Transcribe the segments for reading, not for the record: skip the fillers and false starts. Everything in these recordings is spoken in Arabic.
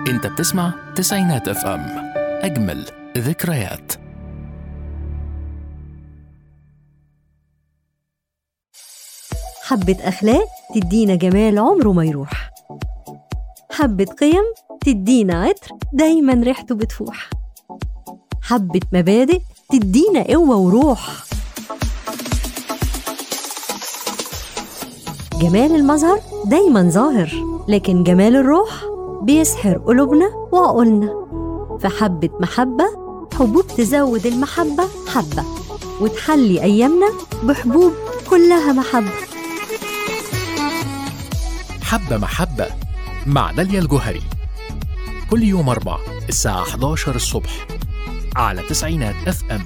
انت بتسمع تسعينات اف ام، اجمل ذكريات. حبة أخلاق تدينا جمال عمره ما يروح، حبة قيم تدينا عطر دايما ريحته بتفوح، حبة مبادئ تدينا قوة وروح. جمال المظهر دايما ظاهر، لكن جمال الروح بيسحر قلوبنا وعقولنا. فحبة محبة، حبوب تزود المحبة حبة، وتحلي أيامنا بحبوب كلها محبة. حبة محبة مع داليا الجوهري، كل يوم 4 الساعة 11 الصبح على تسعينات اف ام.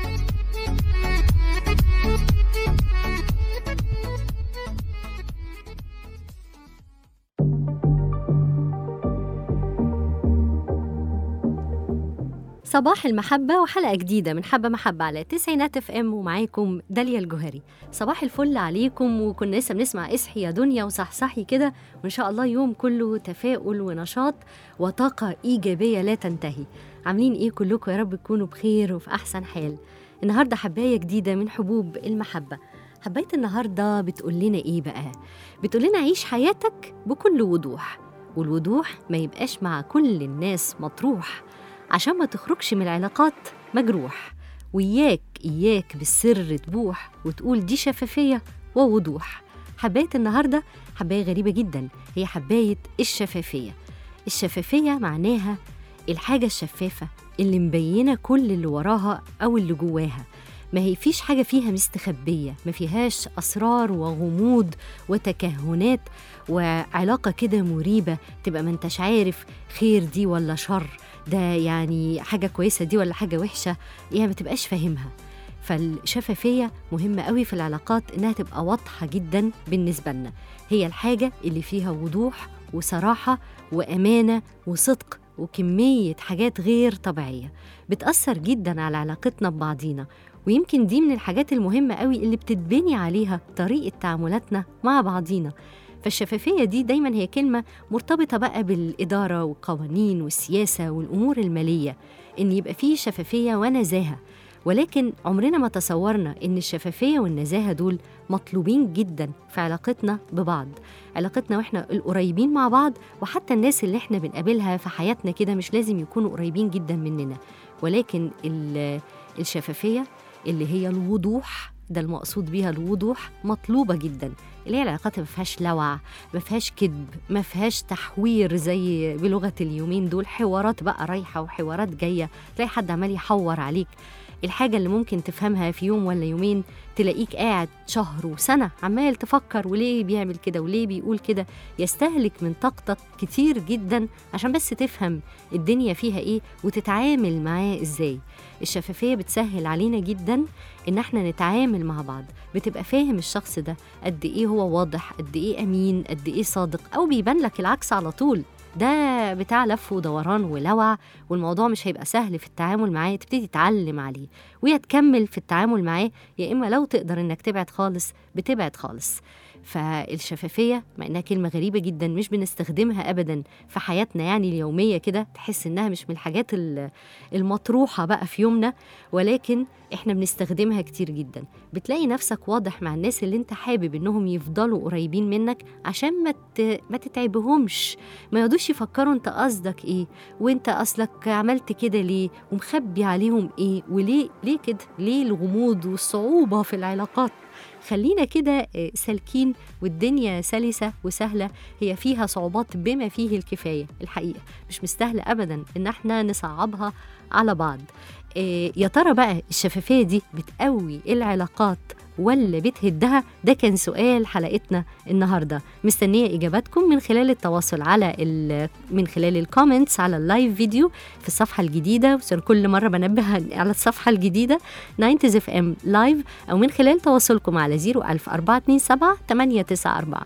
صباح المحبة وحلقة جديدة من حبة محبة على تسعينات اف ام، ومعاكم داليا الجوهري. صباح الفل عليكم، وكنا لسه بنسمع اصحي يا دنيا وصحصحي كده، وان شاء الله يوم كله تفاؤل ونشاط وطاقة إيجابية لا تنتهي. عاملين ايه كلكم؟ يا رب تكونوا بخير وفي أحسن حال. النهاردة حباية جديدة من حبوب المحبة. حباية النهاردة بتقول لنا ايه بقى؟ بتقول لنا عيش حياتك بكل وضوح، والوضوح ما يبقاش مع كل الناس مطروح، عشان ما تخرجش من العلاقات مجروح. وإياك بالسر تبوح وتقول دي شفافية ووضوح. حباية النهاردة حباية غريبة جدا، هي حباية الشفافية. الشفافية معناها الحاجة الشفافة اللي مبينة كل اللي وراها أو اللي جواها، ما هي فيش حاجة فيها مستخبية، ما فيهاش أسرار وغموض وتكهنات وعلاقة كده مريبة تبقى ما انتش عارف خير دي ولا شر، ده يعني حاجة كويسة دي ولا حاجة وحشة، يعني ما تبقاش فاهمها. فالشفافية مهمة قوي في العلاقات، إنها تبقى واضحة جدا بالنسبة لنا. هي الحاجة اللي فيها وضوح وصراحة وأمانة وصدق وكمية حاجات غير طبيعية بتأثر جدا على علاقتنا ببعضينا. ويمكن دي من الحاجات المهمة قوي اللي بتتبني عليها طريقة تعاملاتنا مع بعضينا. فالشفافية دي دايما هي كلمة مرتبطة بقى بالإدارة والقوانين والسياسة والأمور المالية، إن يبقى فيه شفافية ونزاهة. ولكن عمرنا ما تصورنا إن الشفافية والنزاهة دول مطلوبين جدا في علاقتنا ببعض، علاقتنا وإحنا القريبين مع بعض، وحتى الناس اللي إحنا بنقابلها في حياتنا كده مش لازم يكونوا قريبين جدا مننا. ولكن الشفافية اللي هي الوضوح، ده المقصود بيها الوضوح، مطلوبة جدا. اللي هي العلاقات ما فيهاش لوع، ما فيهاش كذب، ما فيهاش تحوير زي بلغة اليومين دول، حوارات بقى رايحة وحوارات جاية، تلاقي حد عمال يحور عليك. الحاجة اللي ممكن تفهمها في يوم ولا يومين تلاقيك قاعد شهر وسنة عمال تفكر وليه بيعمل كده وليه بيقول كده. يستهلك من طاقتك كتير جدا عشان بس تفهم الدنيا فيها ايه وتتعامل معاه ازاي. الشفافية بتسهل علينا جدا ان احنا نتعامل مع بعض، بتبقى فاهم الشخص ده قد ايه هو واضح، قد ايه امين، قد ايه صادق، او بيبان لك العكس على طول، ده بتاع لف ودوران ولوع، والموضوع مش هيبقى سهل في التعامل معاه. تبتدي تتعلم عليه ويا تكمل في التعامل معاه، يا إما لو تقدر إنك تبعد خالص بتبعد خالص. فالشفافية مع إنها كلمة غريبة جدا مش بنستخدمها أبدا في حياتنا يعني اليومية كده، تحس إنها مش من الحاجات المطروحة بقى في يومنا، ولكن إحنا بنستخدمها كتير جدا. بتلاقي نفسك واضح مع الناس اللي أنت حابب إنهم يفضلوا قريبين منك، عشان ما تتعبهمش، ما يقعدوش يفكروا أنت قصدك إيه وأنت أصلك عملت كده ليه ومخبي عليهم إيه وليه كده، ليه الغموض والصعوبة في العلاقات. خلينا كده سالكين والدنيا سلسة وسهلة، هي فيها صعوبات بما فيه الكفاية. الحقيقة مش مستاهلة أبدا إن احنا نصعبها على بعض. يا ترى بقى الشفافية دي بتقوي العلاقات ولا بتهدها؟ ده كان سؤال حلقتنا النهاردة. مستنية إجاباتكم من خلال التواصل من خلال الكومنتس على اللايف فيديو في الصفحة الجديدة، كل مرة بنبه على الصفحة الجديدة 90s FM لايف، أو من خلال تواصلكم على 01427 894.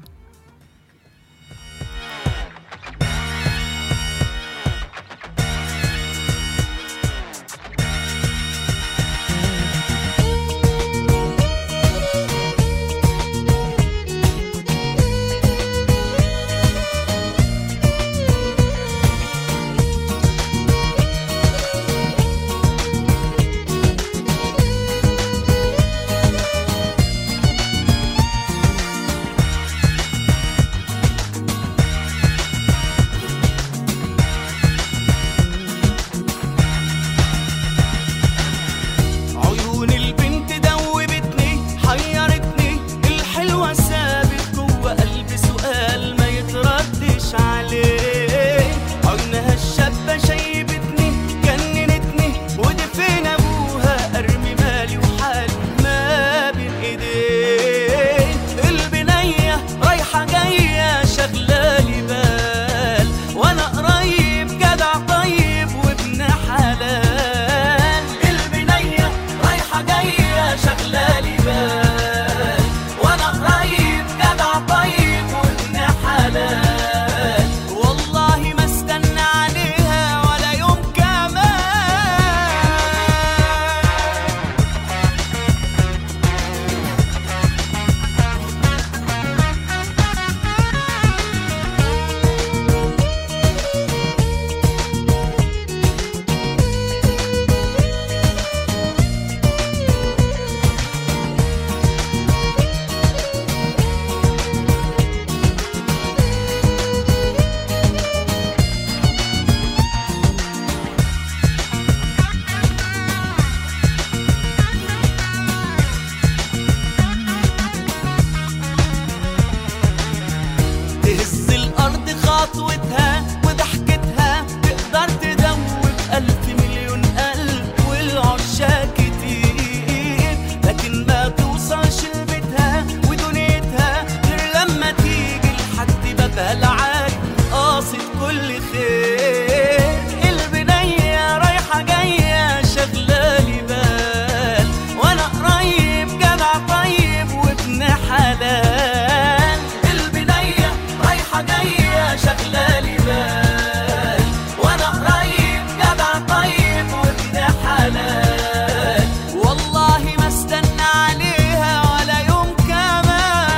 خطوتها وضحكتها تقدر تدوب 1000 مليون قلب والعشاق كتير، لكن ما توصلش لبيتها ودنيتها غير لما تيجي لحد بابها العالي قاصد كل خير. البنية رايحة جاية شغلالي بال، وانا قريب جدع طيب وابن حلال. البنية رايحة جاية شغلالي بال، وانا قريب جدع طيب وابن حلال. والله ما استنى عليها ولا يوم كمان.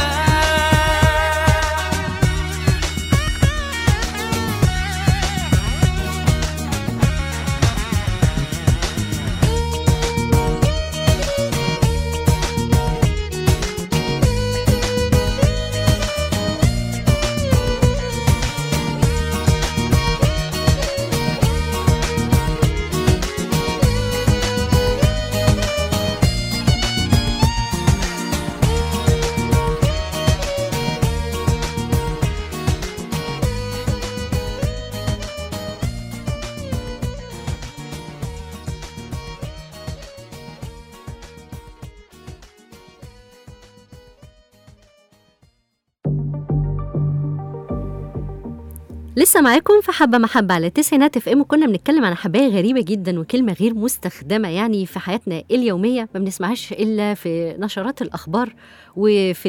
لسه معاكم في حبة محبة على 90 FM، وكنا بنتكلم عن حباية غريبة جدا وكلمة غير مستخدمة يعني في حياتنا اليومية، ما بنسمعهاش إلا في نشرات الأخبار وفي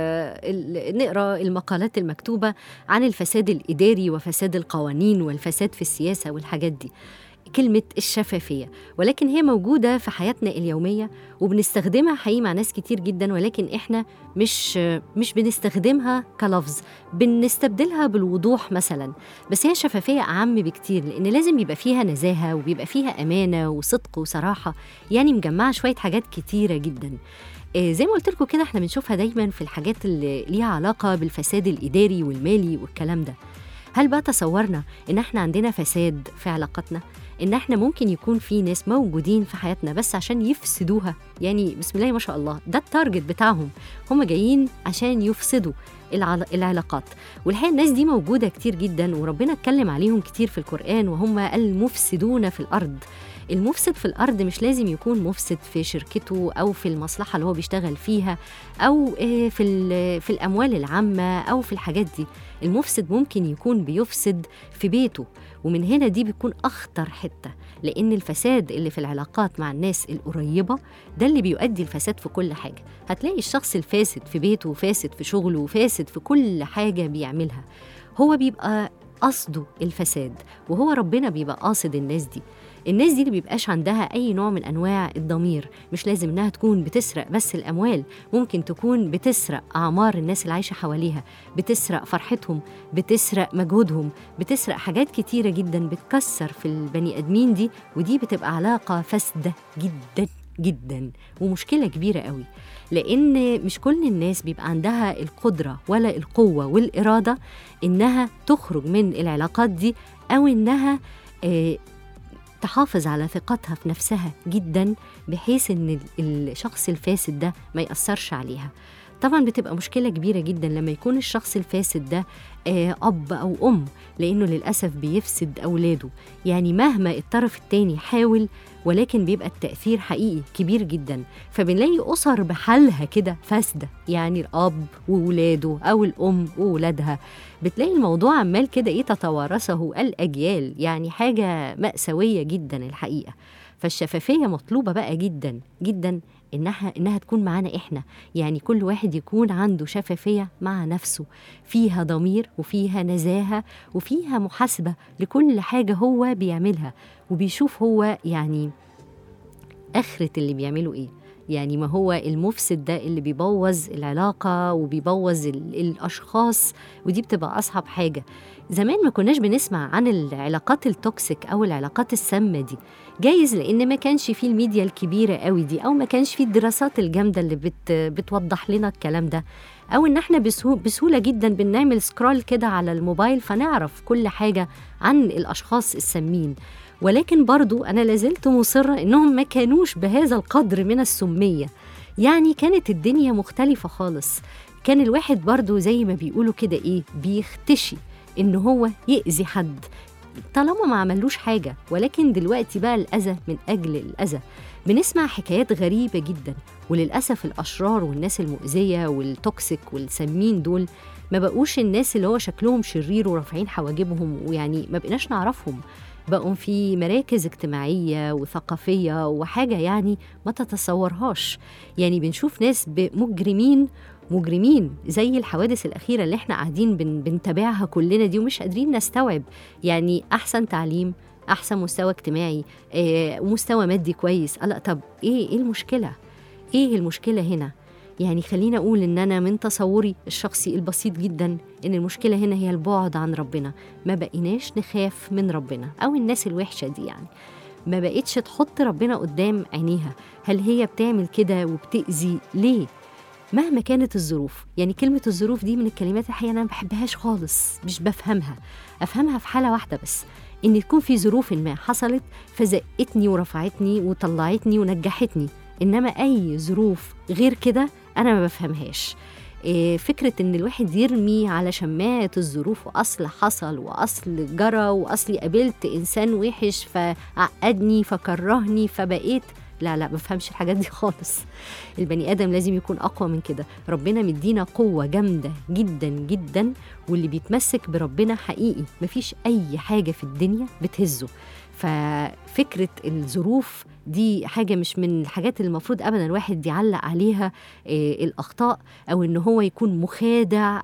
نقرأ المقالات المكتوبة عن الفساد الإداري وفساد القوانين والفساد في السياسة والحاجات دي. كلمة الشفافية، ولكن هي موجودة في حياتنا اليومية وبنستخدمها حقيقي مع ناس كتير جدا، ولكن إحنا مش بنستخدمها كلفظ، بنستبدلها بالوضوح مثلا. بس هي شفافية أعم بكتير، لأن لازم يبقى فيها نزاهة وبيبقى فيها أمانة وصدق وصراحة، يعني مجمعة شوية حاجات كتيرة جدا. زي ما قلت لكم كده، احنا بنشوفها دايما في الحاجات اللي ليها علاقة بالفساد الإداري والمالي والكلام ده. هل بقى تصورنا إن احنا عندنا فساد في علاقتنا؟ إن احنا ممكن يكون في ناس موجودين في حياتنا بس عشان يفسدوها؟ يعني بسم الله ما شاء الله، ده التارجت بتاعهم، هم جايين عشان يفسدوا العلاقات. والحقيقة الناس دي موجودة كتير جدا، وربنا اتكلم عليهم كتير في القرآن، وهم المفسدون في الأرض. المفسد في الأرض مش لازم يكون مفسد في شركته أو في المصلحة اللي هو بيشتغل فيها أو في الأموال العامة أو في الحاجات دي. المفسد ممكن يكون بيفسد في بيته، ومن هنا دي بيكون أخطر حتة، لأن الفساد اللي في العلاقات مع الناس القريبة ده اللي بيؤدي الفساد في كل حاجة. هتلاقي الشخص الفاسد في بيته وفاسد في شغله وفاسد في كل حاجة بيعملها، هو بيبقى قصده الفساد، وهو ربنا بيبقى قاصد الناس دي اللي بيبقاش عندها أي نوع من أنواع الضمير. مش لازم إنها تكون بتسرق بس الأموال، ممكن تكون بتسرق أعمار الناس اللي عايشة حواليها، بتسرق فرحتهم، بتسرق مجهودهم، بتسرق حاجات كتيرة جدا بتكسر في البني آدمين دي، ودي بتبقى علاقة فاسدة جدا جدا ومشكلة كبيرة قوي. لأن مش كل الناس بيبقى عندها القدرة ولا القوة والإرادة إنها تخرج من العلاقات دي، أو إنها تحافظ على ثقتها في نفسها جدا بحيث إن الشخص الفاسد ده ما يأثرش عليها. طبعا بتبقى مشكلة كبيرة جدا لما يكون الشخص الفاسد ده أب أو أم، لأنه للأسف بيفسد أولاده. يعني مهما الطرف التاني حاول، ولكن بيبقى التأثير حقيقي كبير جدا. فبنلاقي أسر بحالها كده فاسدة، يعني الأب وولاده أو الأم وولادها، بتلاقي الموضوع عمال كده تتوارثه الأجيال، يعني حاجة مأساوية جدا الحقيقة. فالشفافية مطلوبة بقى جدا جدا، إنها تكون معانا إحنا، يعني كل واحد يكون عنده شفافية مع نفسه، فيها ضمير وفيها نزاهة وفيها محاسبة لكل حاجة هو بيعملها، وبيشوف هو يعني آخرة اللي بيعمله إيه. يعني ما هو المفسد ده اللي بيبوظ العلاقة وبيبوظ الأشخاص، ودي بتبقى أصعب حاجة. زمان ما كناش بنسمع عن العلاقات التوكسيك أو العلاقات السامة دي، جايز لأن ما كانش فيه الميديا الكبيرة قوي دي، أو ما كانش فيه الدراسات الجامدة اللي بتوضح لنا الكلام ده، أو إن احنا بسهولة جدا بنعمل سكرول كده على الموبايل فنعرف كل حاجة عن الأشخاص السامين. ولكن برضو أنا لازلت مصرة إنهم ما كانوش بهذا القدر من السمية، يعني كانت الدنيا مختلفة خالص. كان الواحد برضو زي ما بيقولوا كده بيختشي إن هو يأذي حد طالما ما عملوش حاجة. ولكن دلوقتي بقى الأذى من أجل الأذى. بنسمع حكايات غريبة جدا، وللأسف الأشرار والناس المؤذية والتوكسيك والسمين دول ما بقوش الناس اللي هو شكلهم شرير ورافعين حواجبهم، ويعني ما بقناش نعرفهم. بقوا في مراكز اجتماعية وثقافية وحاجة يعني ما تتصورهاش. يعني بنشوف ناس مجرمين زي الحوادث الأخيرة اللي احنا قاعدين بنتابعها كلنا دي، ومش قادرين نستوعب. يعني أحسن تعليم، أحسن مستوى اجتماعي، ومستوى مادي كويس. لا طب إيه المشكلة؟ إيه المشكلة هنا؟ يعني خلينا أقول إن أنا من تصوري الشخصي البسيط جدا إن المشكلة هنا هي البعد عن ربنا. ما بقيناش نخاف من ربنا، أو الناس الوحشة دي يعني ما بقيتش تحط ربنا قدام عينيها. هل هي بتعمل كده وبتأذي ليه؟ مهما كانت الظروف. يعني كلمة الظروف دي من الكلمات الحقيقة أنا ما بحبهاش خالص، مش بفهمها. أفهمها في حالة واحدة بس، إن تكون في ظروف ما حصلت فزقتني ورفعتني وطلعتني ونجحتني. إنما أي ظروف غير كده أنا ما بفهمهاش. فكرة إن الواحد يرمي على شماعة الظروف، وأصل حصل وأصل جرى وأصلي قابلت إنسان وحش فعقدني فكرهني فبقيت، لا ما بفهمش الحاجات دي خالص. البني آدم لازم يكون أقوى من كده. ربنا مدينا قوة جامدة جدا جدا، واللي بيتمسك بربنا حقيقي مفيش أي حاجة في الدنيا بتهزه. ففكرة الظروف دي حاجة مش من الحاجات اللي المفروض أبدا الواحد يعلق عليها الأخطاء، أو إن هو يكون مخادع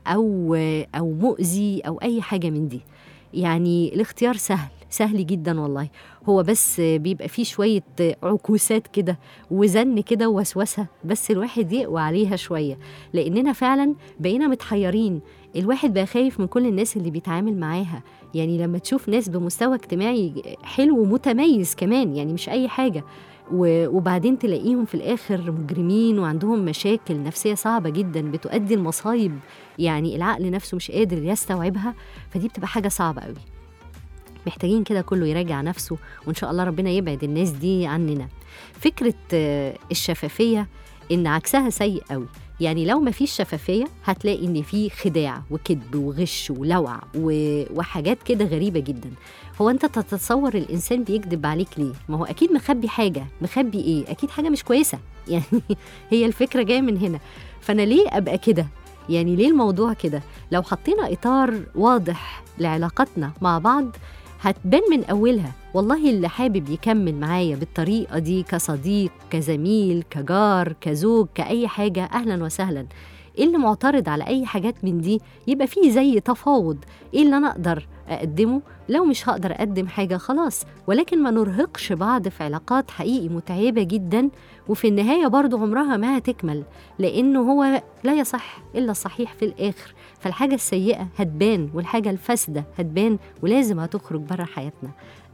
أو مؤذي أو أي حاجة من دي. يعني الاختيار سهل جدا والله. هو بس بيبقى فيه شوية عكوسات كده وزن كده ووسوسة، بس الواحد يقوى عليها شوية، لأننا فعلا بقينا متحيرين. الواحد بقى خايف من كل الناس اللي بيتعامل معاها. يعني لما تشوف ناس بمستوى اجتماعي حلو ومتميز كمان، يعني مش أي حاجة، وبعدين تلاقيهم في الآخر مجرمين وعندهم مشاكل نفسية صعبة جدا بتؤدي المصايب، يعني العقل نفسه مش قادر يستوعبها. فدي بتبقى حاجة صعبة قوي. محتاجين كده كله يراجع نفسه، وإن شاء الله ربنا يبعد الناس دي عننا. فكرة الشفافية إن عكسها سيء قوي. يعني لو ما فيش شفافية هتلاقي إن في خداع وكذب وغش ولوع وحاجات كده غريبة جدا. هو أنت تتصور الإنسان بيكذب عليك ليه؟ ما هو أكيد مخبي حاجة. مخبي إيه؟ أكيد حاجة مش كويسة. يعني هي الفكرة جاية من هنا. فأنا ليه أبقى كده؟ يعني ليه الموضوع كده؟ لو حطينا إطار واضح لعلاقتنا مع بعض هتبان من أولها. والله اللي حابب يكمل معايا بالطريقة دي كصديق، كزميل، كجار، كزوج، كأي حاجة، أهلا وسهلا. اللي معترض على أي حاجات من دي يبقى فيه زي تفاوض. إيه اللي أنا أقدر أقدمه؟ لو مش هقدر أقدم حاجة خلاص، ولكن ما نرهقش بعض في علاقات حقيقي متعبة جدا، وفي النهاية برضو عمرها ما هتكمل، لأنه هو لا يصح إلا الصحيح في الآخر. فالحاجة السيئة هتبان والحاجة الفاسدة هتبان، ولازم هتخرج برا حياتنا.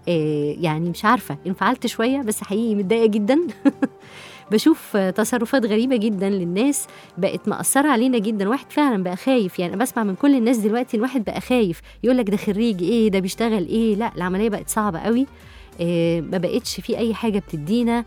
يعني مش عارفة انفعلت شوية، بس حقيقي متضايقة جدا. بشوف تصرفات غريبة جدا للناس بقت مأثرة علينا جدا. واحد فعلا بقى خايف. يعني بسمع من كل الناس دلوقتي الواحد بقى خايف، يقولك ده خريج ايه، ده بيشتغل ايه. لا، العملية بقت صعبة قوي. ما بقتش في اي حاجة بتدينا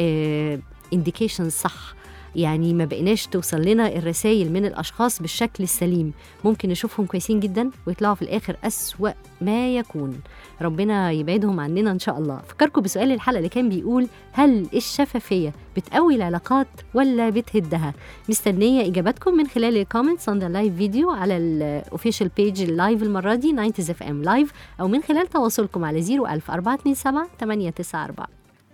indications صح. يعني ما بقيناش توصل لنا الرسائل من الأشخاص بالشكل السليم. ممكن نشوفهم كويسين جدا ويطلعوا في الآخر أسوأ ما يكون. ربنا يبعدهم عننا إن شاء الله. فكركم بسؤال الحلقة اللي كان بيقول: هل الشفافية بتقوي العلاقات ولا بتهدها؟ مستنية إجاباتكم من خلال الكومنتس on the live video على الأوفيشال بيج اللايف المرة دي 90s FM Live، أو من خلال تواصلكم على 01427 894.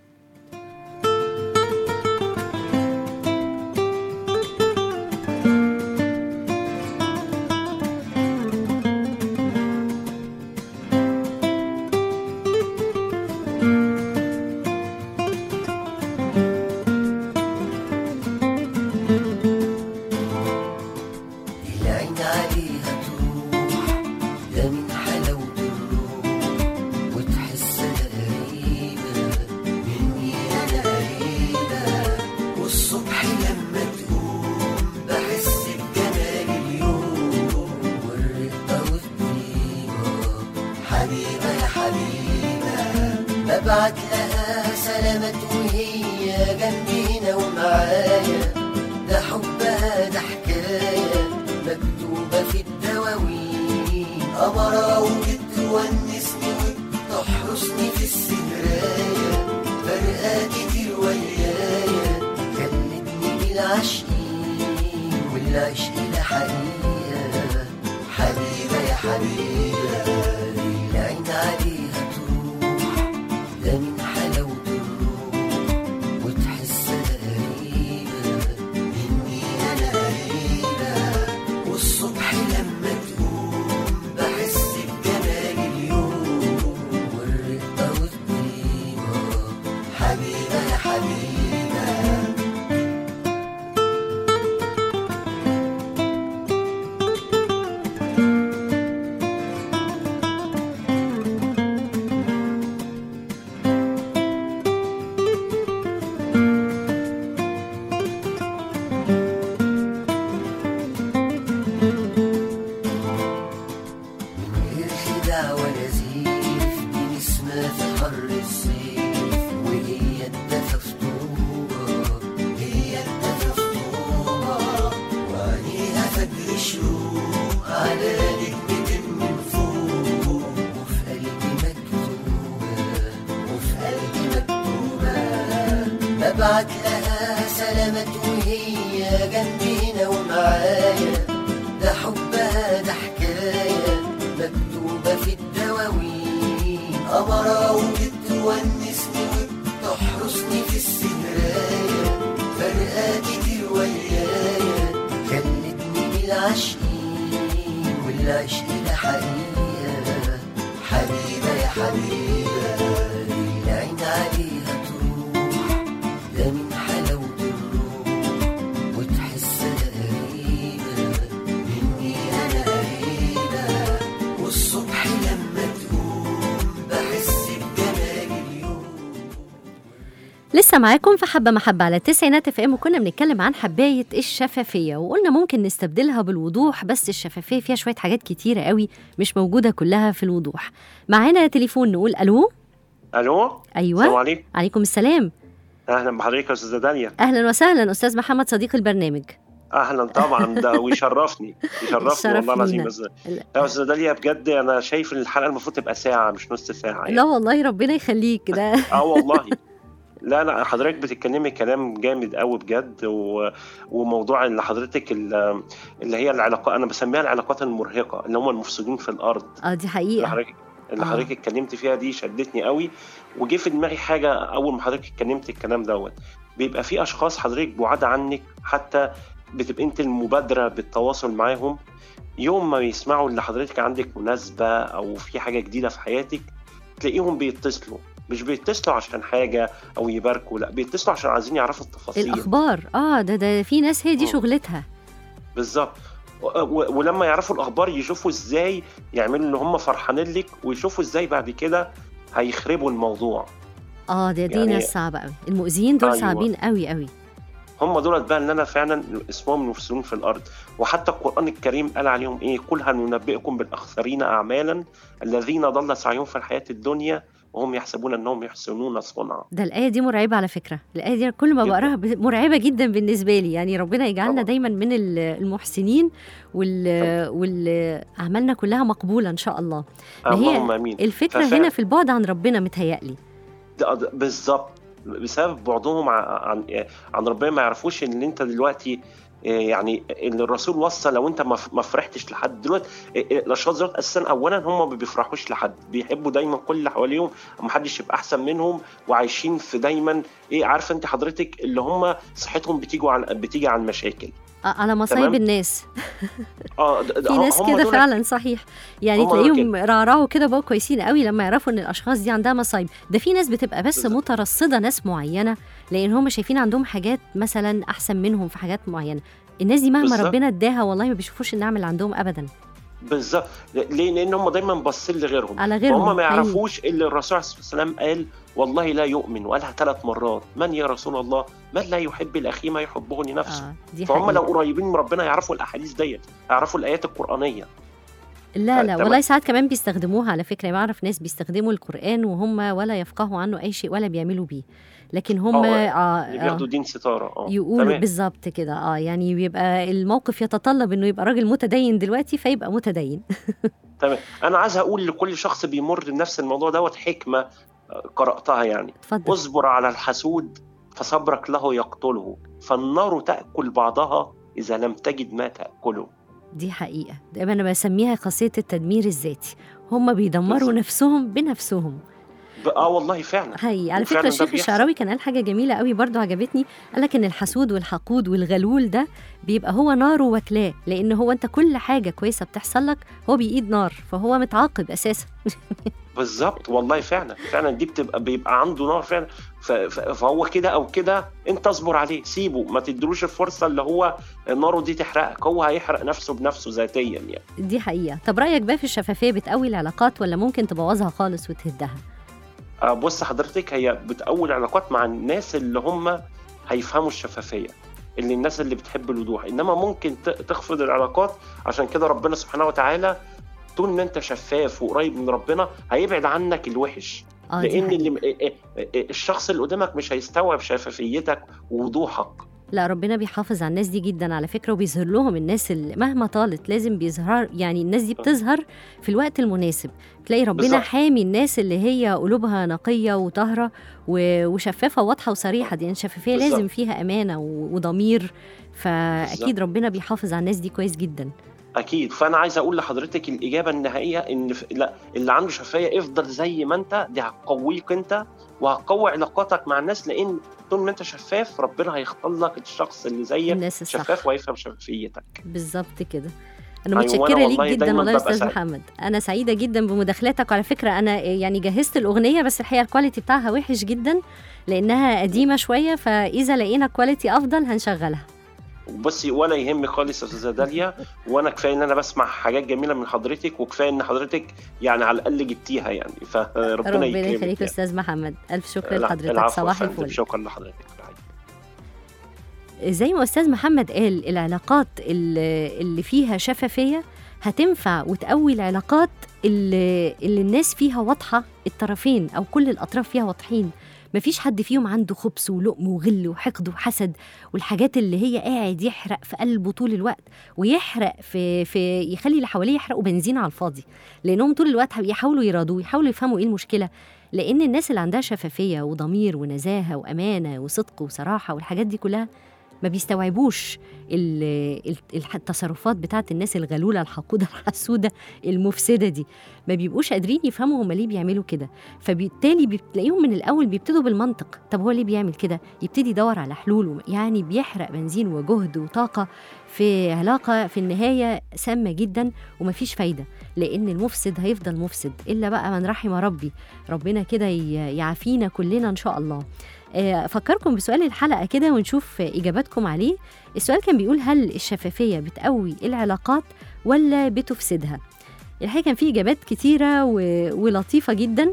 ببعت لها سلامات وهي جنبينا ومعايا، ده حبها ده حكاية مكتوبة في الدواوين، أمارات بتونسني وبتحرسني في السهراية، فرقة كتير ويايا خلتني بالعاشقين والعشق ده حقيقة. حبيبة يا حبيبة العين عليها تروح، ده من حلاوة الروح وتحسها قريبة مني أنا قريبة. والصبح لما تقوم بحس بجمال اليوم والرقة والطيبة. حبيبة يا حبيبة ببعت لها سلامات وهي جنبينا ومعايا، ده حبها ده حكاية مكتوبة في الدواوين. قمرة وبتونسني وبتحرسني في السهراية، فرقة كتير ويايا خلتني بالعاشقين والعشق ده حقيقة. حبيبة يا حبيبة العين عليها تروح، ده من حلاوة الروح وتحسها قريبة مني أنا قريبة. والصبح لما تقوم بحس بجمال اليوم. لسه معاكم في حبة محبة على التسعينات اف ام، وكنا بنتكلم عن حباية الشفافية وقلنا ممكن نستبدلها بالوضوح، بس الشفافية فيها شوية حاجات كتيرة قوي مش موجودة كلها في الوضوح. معانا تليفون نقول ألو. الو. أيوة. السلام عليكم. عليكم السلام. اهلا بحضرتك يا استاذه داليا. أهلا وسهلا أستاذ محمد صديق البرنامج. اهلا طبعا، ده ويشرفني والله العظيم. يا استاذه داليا بجد انا شايف ان الحلقه المفروض تبقى ساعه مش نص ساعه يعني. لا والله ربنا يخليك ده. والله لا حضرتك بتتكلمي كلام جامد قوي بجد، وموضوع اللي حضرتك اللي هي العلاقات، انا بسميها العلاقات المرهقه اللي هم المفسدين في الارض. دي حقيقه اللي حضرتك اتكلمت فيها دي شدتني قوي، وجه في دماغي حاجه اول ما حضرتك اتكلمت الكلام دوت. بيبقى في اشخاص حضرتك بعاد عنك، حتى بتبقى انت المبادره بالتواصل معاهم. يوم ما يسمعوا اللي حضرتك عندك مناسبه او في حاجه جديده في حياتك، تلاقيهم بيتصلوا، مش بيتصلوا عشان حاجه او يباركوا، لا بيتصلوا عشان عايزين يعرفوا التفاصيل، الاخبار. ده في ناس هي دي شغلتها بالظبط. ولما يعرفوا الاخبار يشوفوا ازاي يعملوا ان هم فرحانين لك، ويشوفوا ازاي بعد كده هيخربوا الموضوع. دي يعني ناس صعبه قوي، المؤذيين دول. أيوة. صعبين قوي قوي. هم دولت بقى ان انا فعلا اسمهم المفسدون في الارض. وحتى القران الكريم قال عليهم ايه؟ قل هل ننبئكم بالاخسرين اعمالا الذين ضل سعيهم في الحياه الدنيا وهم يحسبون انهم يحسنون صنعا. ده الايه دي مرعبه على فكره، الايه دي كل ما بقراها مرعبه جدا بالنسبه لي. يعني ربنا يجعلنا دايما من المحسنين واللي اعمالنا كلها مقبوله ان شاء الله. اللهم امين. الفكره هنا في البعد عن ربنا متهيألي. بالظبط، بسبب بعدهم عن ربنا. ما يعرفوش ان انت دلوقتي يعني ان الرسول وصى لو انت ما فرحتش لحد دلوقتي. الاشخاص دول اساسا اولا هم ما بيفرحوش لحد، بيحبوا دايما كل اللي حواليهم ما حدش يبقى احسن منهم، وعايشين في دايما عارفه انت حضرتك اللي هم صحتهم بتيجي عن مشاكل، على مصايب الناس. في ناس كده فعلا صحيح. يعني تلاقيهم رعرعوا كده بقوا كويسين قوي لما يعرفوا ان الاشخاص دي عندها مصايب. ده في ناس بتبقى بس مترصده ناس معينه، لان هم شايفين عندهم حاجات مثلا احسن منهم في حاجات معينه. الناس دي مهما ربنا اداها والله ما بيشوفوش النعم اللي عندهم ابدا. بالظبط. ليه؟ لان هم دايما باصين لغيرهم، على غيرهم. هم ما يعرفوش اللي الرسول صلى الله عليه وسلم قال والله لا يؤمن، وقالها 3 مرات. من يا رسول الله؟ من لا يحب الاخي ما يحبه لنفسه. فهم لو قريبين من ربنا يعرفوا الاحاديث ديت، يعرفوا الايات القرانيه. لا تمام. والله ساعات كمان بيستخدموها على فكرة. بعرف ناس بيستخدموا القرآن وهم ولا يفقهوا عنه أي شيء ولا بيعملوا بيه، لكن هم اللي بياخدوا دين ستاره. يقولوا تمام. بالظبط كده. يعني بيبقى الموقف يتطلب انه يبقى راجل متدين دلوقتي فيبقى متدين. تمام. انا عايز اقول لكل شخص بيمر بنفس الموضوع دوت حكمه قراتها يعني. اتفضل. اصبر على الحسود فصبرك له يقتله، فالنار تاكل بعضها اذا لم تجد ما تاكله. دي حقيقة، دايما أنا بسميها خاصية التدمير الذاتي. هم بيدمروا بالظبط. نفسهم بنفسهم. والله فعلا. هي على وفعلاً فكرة ده الشيخ بيحصل. الشعراوي كان قال حاجة جميلة قوي برضو عجبتني. قال لك إن الحسود والحقود والغلول ده بيبقى هو ناره وكلاه، لأن هو أنت كل حاجة كويسة بتحصل لك هو بيقيد نار، فهو متعاقب أساسا. بالظبط والله فعلا دي بيبقى عنده نار فعلا. فهو كده او كده انت اصبر عليه، سيبه، ما تدروش الفرصه اللي هو ناره دي تحرقك، هو هيحرق نفسه بنفسه ذاتيا يعني. دي حقيقة. طب رأيك بقى في الشفافية بتقوي العلاقات ولا ممكن تبوظها خالص وتهدها؟ بص حضرتك، هي بتقوي العلاقات مع الناس اللي هم هيفهموا الشفافيه، اللي الناس اللي بتحب الوضوح، انما ممكن تخفض العلاقات. عشان كده ربنا سبحانه وتعالى طول ما انت شفاف وقريب من ربنا هيبعد عنك الوحش. لان الشخص اللي قدامك مش هيستوعب شفافيتك ووضوحك. لا ربنا بيحافظ على الناس دي جدا على فكرة، وبيظهر لهم الناس اللي مهما طالت لازم بيظهر. يعني الناس دي بتظهر في الوقت المناسب. تلاقي ربنا بالزبط. حامي الناس اللي هي قلوبها نقية وطاهرة وشفافة واضحة وصريحة. دي يعني الشفافية لازم فيها أمانة وضمير، فأكيد بالزبط. ربنا بيحافظ على الناس دي كويس جدا. اكيد. فانا عايز اقول لحضرتك الاجابه النهائيه ان لا، اللي عنده شفافيه افضل زي ما انت، دي هتقويك انت وهتقوي علاقاتك مع الناس، لان طول ما انت شفاف ربنا هيختار لك الشخص اللي زيك الناس الصح. شفاف ويفهم شفافيتك. بالظبط كده. أنا أيوة، متشكرة وأنا ليك والله جدا دايماً والله يا ببقى أستاذ سعيد. محمد. أنا سعيدة جدا بمداخلاتك. وعلى فكرة أنا يعني جهزت الأغنية بس الحقيقة الكواليتي بتاعها وحش جدا لأنها قديمة شوية، فإذا لقينا كواليتي أفضل هنشغلها. بصي، ولا يهمك خالص يا استاذه داليا، وانا كفايه ان انا بسمع حاجات جميله من حضرتك، وكفايه ان حضرتك يعني على الاقل جبتيها يعني، فربنا يخليك يا يعني. أستاذ محمد. ألف شكر لحضرتك. العفو صباح يا فندم، الفل. شكرا لحضرتك. زي ما أستاذ محمد قال، العلاقات اللي فيها شفافية هتنفع وتقوي العلاقات اللي الناس فيها واضحة، الطرفين أو كل الأطراف فيها واضحين. مفيش حد فيهم عنده خبث ولؤم وغل وحقد وحسد والحاجات اللي هي قاعد يحرق في قلبه طول الوقت، ويحرق في يخلي اللي حواليه يحرقوا بنزين على الفاضي، لأنهم طول الوقت يحاولوا يرادوه، يحاولوا يفهموا إيه المشكلة. لأن الناس اللي عندها شفافية وضمير ونزاهة وأمانة وصدق وصراحة والحاجات دي كلها ما بيستوعبوش التصرفات بتاعت الناس الغلولة الحقودة الحسودة المفسدة دي. ما بيبقوش قادرين يفهموا هم ليه بيعملوا كده، فبالتالي بتلاقيهم من الأول بيبتدوا بالمنطق. طب هو ليه بيعمل كده؟ يبتدي يدور على حلول، يعني بيحرق بنزين وجهد وطاقة في علاقة في النهاية سامة جدا ومفيش فايدة، لأن المفسد هيفضل مفسد إلا بقى من رحم ربي. ربنا كده يعافينا كلنا إن شاء الله. أفكركم بسؤال الحلقة كده ونشوف إجاباتكم عليه. السؤال كان بيقول: هل الشفافية بتقوي العلاقات ولا بتفسدها؟ الحقيقة كان فيه إجابات كتيرة ولطيفة جدا.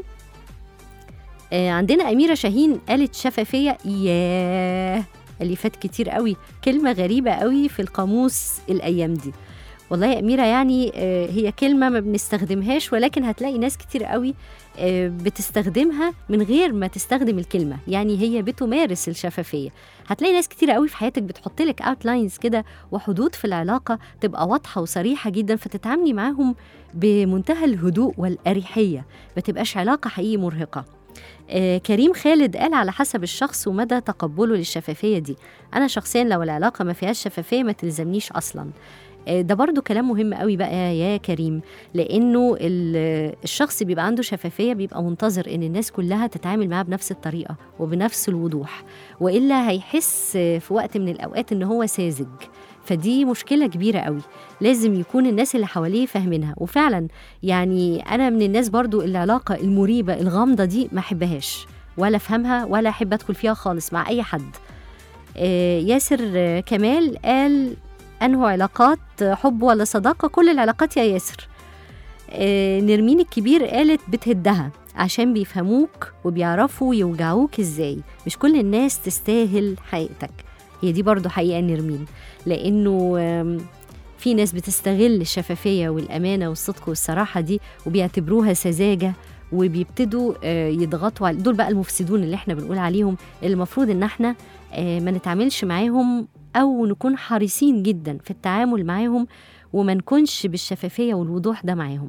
عندنا أميرة شاهين قالت شفافية. ألفات كتير قوي، كلمة غريبة قوي في القاموس الأيام دي. والله يا أميرة يعني هي كلمة ما بنستخدمهاش، ولكن هتلاقي ناس كتير قوي بتستخدمها من غير ما تستخدم الكلمة، يعني هي بتمارس الشفافية. هتلاقي ناس كتير قوي في حياتك بتحط لك اوتلاينز كده وحدود في العلاقة تبقى واضحة وصريحة جدا، فتتعاملي معاهم بمنتهى الهدوء والأريحية، ما تبقاش علاقة حقيقي مرهقة. كريم خالد قال: على حسب الشخص ومدى تقبله للشفافية دي. أنا شخصيا لو العلاقة ما فيهاش شفافية ما تلزمنيش أصلا. ده برضو كلام مهم قوي بقى يا كريم، لأنه الشخص بيبقى عنده شفافية بيبقى منتظر إن الناس كلها تتعامل معاه بنفس الطريقة وبنفس الوضوح، وإلا هيحس في وقت من الأوقات إن هو ساذج. فدي مشكلة كبيرة قوي، لازم يكون الناس اللي حواليه فاهمينها. وفعلا يعني أنا من الناس برضو العلاقة المريبة الغامضة دي ما أحبهاش ولا أفهمها ولا أحب أدخل فيها خالص مع أي حد. ياسر كمال قال: أنه علاقات حب ولا صداقة؟ كل العلاقات يا ياسر. نرمين الكبير قالت: بتهدها عشان بيفهموك وبيعرفوا يوجعوك إزاي، مش كل الناس تستاهل حقيقتك. هي دي برضو حقيقة نرمين، لأنه في ناس بتستغل الشفافية والأمانة والصدق والصراحة دي وبيعتبروها سذاجة، وبيبتدوا يضغطوا على دول بقى المفسدون اللي احنا بنقول عليهم، اللي المفروض ان احنا ما نتعاملش معاهم أو نكون حريصين جدا في التعامل معاهم، وما نكونش بالشفافية والوضوح ده معاهم.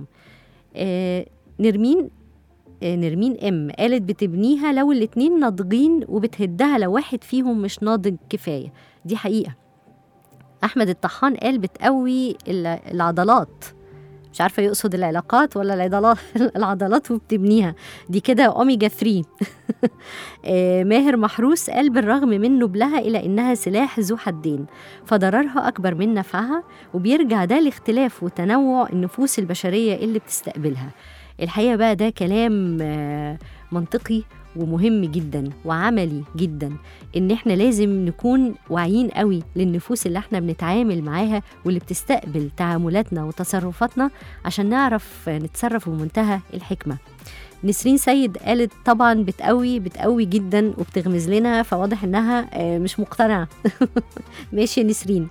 نرمين قالت بتبنيها لو الاتنين ناضجين وبتهدها لو واحد فيهم مش ناضج كفاية. دي حقيقة. أحمد الطحان قال بتقوي العضلات، مش عارفة يقصد العلاقات ولا العضلات وبتبنيها، دي كده أوميجا 3. ماهر محروس قال بالرغم من نبلها إلى إنها سلاح ذو حدين، فضررها أكبر من نفعها، وبيرجع ده لاختلاف وتنوع النفوس البشرية اللي بتستقبلها. الحقيقة بقى ده كلام منطقي ومهم جدا وعملي جدا، إن إحنا لازم نكون واعيين قوي للنفوس اللي إحنا بنتعامل معاها واللي بتستقبل تعاملاتنا وتصرفاتنا، عشان نعرف نتصرف بمنتهى الحكمة. نسرين سيد قالت طبعا بتقوي جدا وبتغمز لنا، فواضح إنها مش مقتنعة. ماشي نسرين.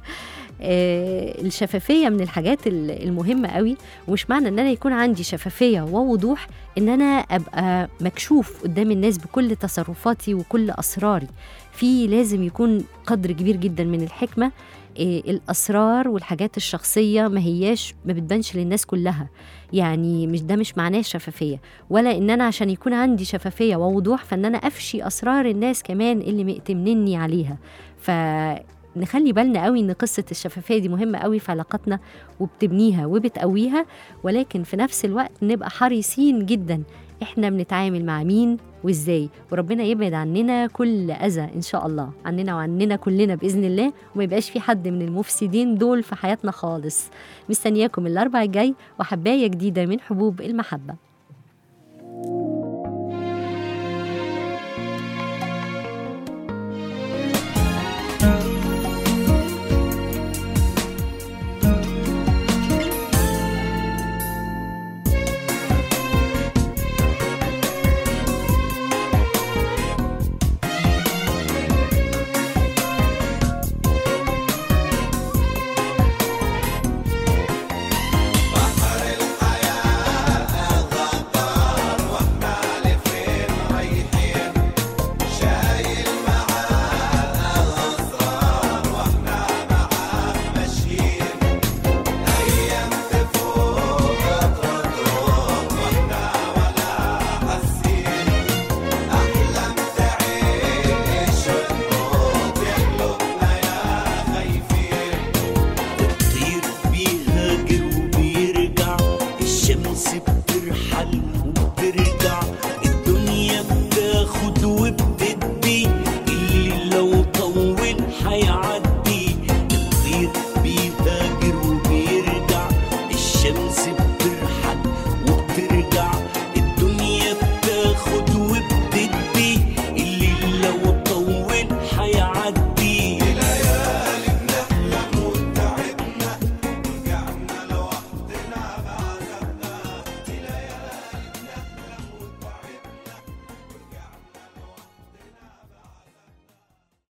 الشفافية من الحاجات المهمة قوي، ومش معنى ان انا يكون عندي شفافية ووضوح ان انا ابقى مكشوف قدام الناس بكل تصرفاتي وكل اسراري. لازم يكون قدر كبير جدا من الحكمة. الاسرار والحاجات الشخصية ما بتبانش للناس كلها، يعني مش معناه شفافية، ولا ان انا عشان يكون عندي شفافية ووضوح فان انا افشي اسرار الناس كمان اللي مأتمنني عليها. نخلي بالنا قوي ان قصة الشفافية دي مهمة قوي في علاقاتنا، وبتبنيها وبتقويها، ولكن في نفس الوقت نبقى حريصين جدا احنا بنتعامل مع مين وازاي، وربنا يبعد عننا كل اذى ان شاء الله، عننا وعننا كلنا باذن الله، وما يبقاش في حد من المفسدين دول في حياتنا خالص. مستنياكم الاربعاء الجاي وحباية جديدة من حبوب المحبة. الشمس بترحل